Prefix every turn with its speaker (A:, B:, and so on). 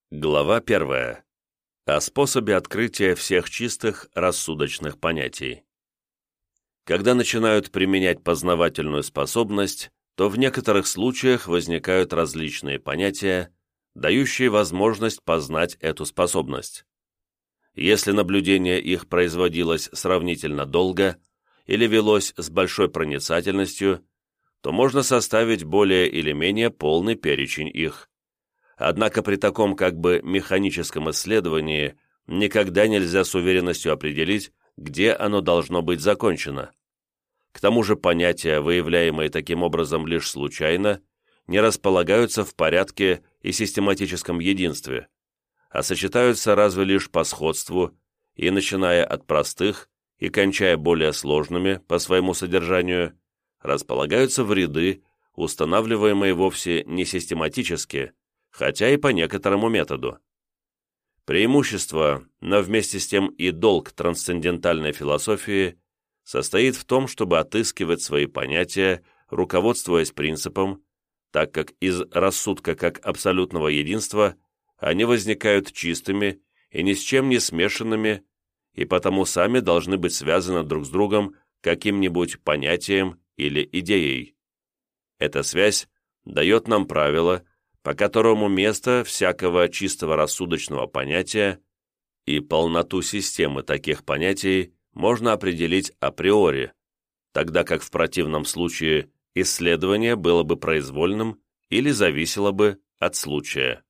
A: Глава 1. О способе открытия всех чистых рассудочных понятий. Когда начинают применять познавательную способность, то в некоторых случаях возникают различные понятия, дающие возможность познать эту способность. Если наблюдение их производилось сравнительно долго или велось с большой проницательностью, то можно составить более или менее полный перечень их. Однако при таком как бы механическом исследовании никогда нельзя с уверенностью определить, где оно должно быть закончено. К тому же понятия, выявляемые таким образом лишь случайно, не располагаются в порядке и систематическом единстве, а сочетаются разве лишь по сходству и, начиная от простых и кончая более сложными по своему содержанию, располагаются в ряды, устанавливаемые вовсе не систематически, хотя и по некоторому методу. Преимущество, но вместе с тем и долг трансцендентальной философии состоит в том, чтобы отыскивать свои понятия, руководствуясь принципом, так как из рассудка как абсолютного единства они возникают чистыми и ни с чем не смешанными, и потому сами должны быть связаны друг с другом каким-нибудь понятием или идеей. Эта связь дает нам правило, по которому место всякого чистого рассудочного понятия и полноту системы таких понятий можно определить априори, тогда как в противном случае исследование было бы произвольным или зависело бы от случая.